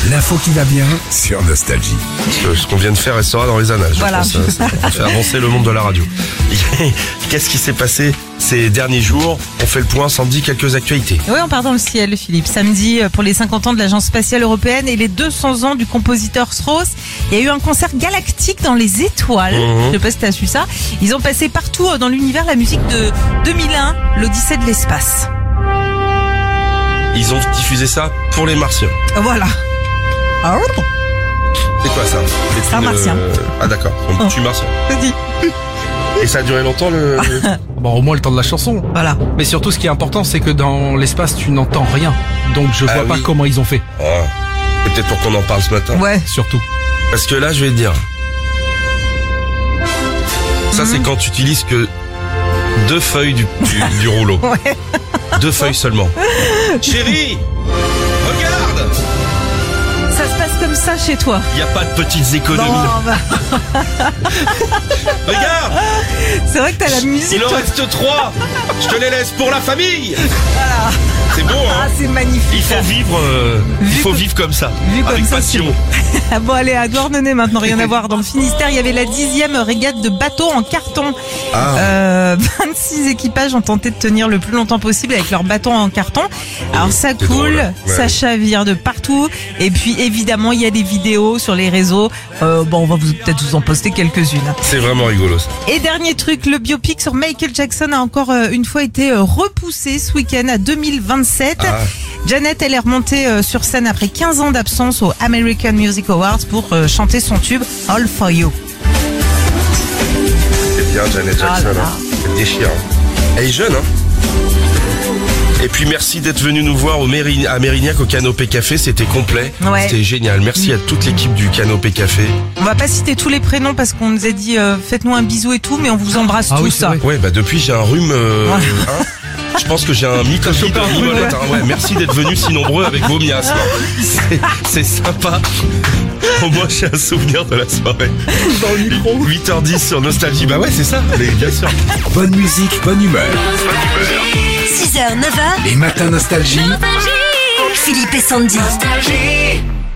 L'info qui va bien sur Nostalgie. Ce qu'on vient de faire restera dans les annales. Voilà. Je pense, ça fait avancer le monde de la radio. Qu'est-ce qui s'est passé ces derniers jours? On fait le point, Sandy, quelques actualités. Oui, on part dans le ciel, Philippe. Samedi, pour les 50 ans de l'Agence spatiale européenne et les 200 ans du compositeur Strauss, il y a eu un concert galactique dans les étoiles. Je sais pas si t'as su ça. Ils ont passé partout dans l'univers la musique de 2001, l'Odyssée de l'espace. Ils ont diffusé ça pour les Martiens. Voilà. C'est quoi ça? C'est un Martien. Ah d'accord, on tue Martien. Vas-y. Et ça a duré longtemps le... Bon, au moins le temps de la chanson. Voilà. Mais surtout, ce qui est important, c'est que dans l'espace, tu n'entends rien. Donc, je vois pas oui. comment ils ont fait. Ah, c'est peut-être pour qu'on en parle ce matin. Ouais. Surtout. Parce que là, je vais te dire. Ça, c'est quand tu utilises que 2 feuilles du rouleau. Ouais. 2 feuilles seulement. Chérie, regarde! Ça se passe comme ça chez toi. Il n'y a pas de petites économies. Bon, bah, Regarde! c'est vrai que t'as la musique. Il en toi. reste 3. Je te les laisse pour la famille. Voilà. C'est beau, Ah, hein? c'est magnifique. Il faut vivre comme ça. Vu comme avec ça, passion. Ah bon, allez, à Douarnenez maintenant, rien à voir. Dans le Finistère, il y avait la 10e régate de bateaux en carton. 26 équipages ont tenté de tenir le plus longtemps possible avec leurs bâtons en carton. Alors ça C'est coule, drôle, ouais. ça chavire de partout. Et puis évidemment, il y a des vidéos sur les réseaux. Bon, on va peut-être vous en poster quelques-unes. C'est vraiment rigolo ça. Et dernier truc, le biopic sur Michael Jackson a encore une fois été repoussé ce week-end à 2027. Ah. Janet, elle est remontée sur scène après 15 ans d'absence aux American Music Awards pour chanter son tube All For You. C'est bien Janet Jackson. Ah là là. Hein. Elle déchire. Elle est jeune, hein. Et puis merci d'être venu nous voir à Mérignac au Canopé Café, c'était complet, Ouais. C'était génial. Merci à toute l'équipe du Canopé Café. On va pas citer tous les prénoms parce qu'on nous a dit faites-nous un bisou et tout, mais on vous embrasse Ah oui, tous. c'est vrai. Ouais, bah depuis j'ai un rhume. Hein. Je pense que j'ai un mycopsie de limolette. Hein. Ouais, merci d'être venus si nombreux avec vos miasmes. C'est sympa. Au moins j'ai un souvenir de la soirée. Dans le micro. 8h10 sur Nostalgie. Bah ouais, c'est ça. Mais bien sûr. Bonne musique, bonne humeur. 6h, 9h, Les matins Nostalgie. Philippe et Sandy.